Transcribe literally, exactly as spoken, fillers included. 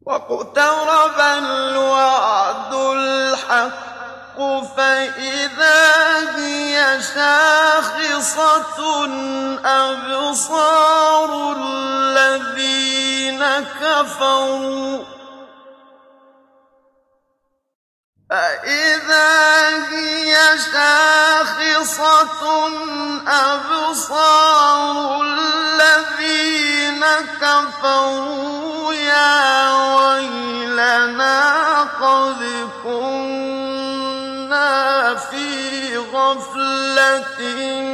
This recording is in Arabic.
وَاقْتَرَبَ الْوَعْدُ الْحَقُّ فَإِذَا هِيَ شَاخِصَةٌ أَبْصَارُ الَّذِينَ كَفَرُوا فَإِذَا هِيَ شَاخِصَةٌ أَبْصَارُ الَّذِينَ كَفَرُوا يَا وَيْلَنَا قَدْ كُنَّا فِي غَفْلَةٍ